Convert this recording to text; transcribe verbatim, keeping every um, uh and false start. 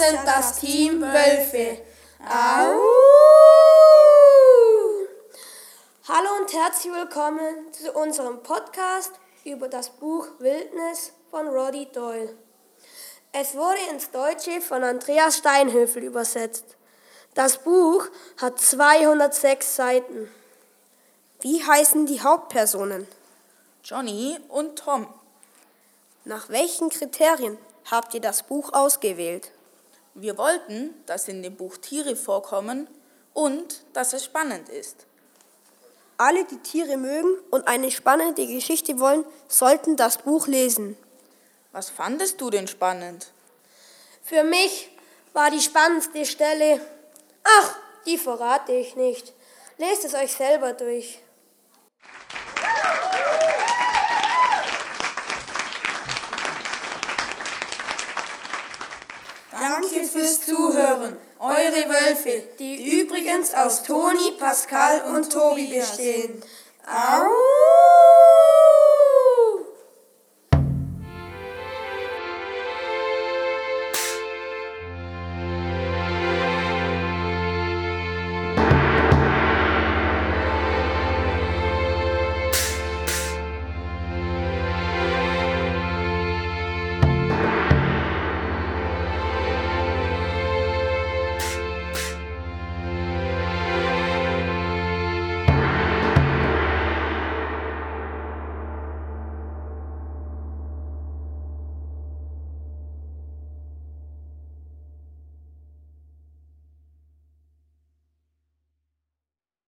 sind das Team Wölfe. Au! Hallo und herzlich willkommen zu unserem Podcast über das Buch Wildnis von Roddy Doyle. Es wurde ins Deutsche von Andreas Steinhöfel übersetzt. Das Buch hat zweihundertsechs Seiten. Wie heißen die Hauptpersonen? Johnny und Tom. Nach welchen Kriterien habt ihr das Buch ausgewählt? Wir wollten, dass in dem Buch Tiere vorkommen und dass es spannend ist. Alle, die Tiere mögen und eine spannende Geschichte wollen, sollten das Buch lesen. Was fandest du denn spannend? Für mich war die spannendste Stelle, ach, die verrate ich nicht. Lest es euch selber durch. Danke fürs Zuhören. Eure Wölfe, die übrigens aus Toni, Pascal und Tobi bestehen. Au!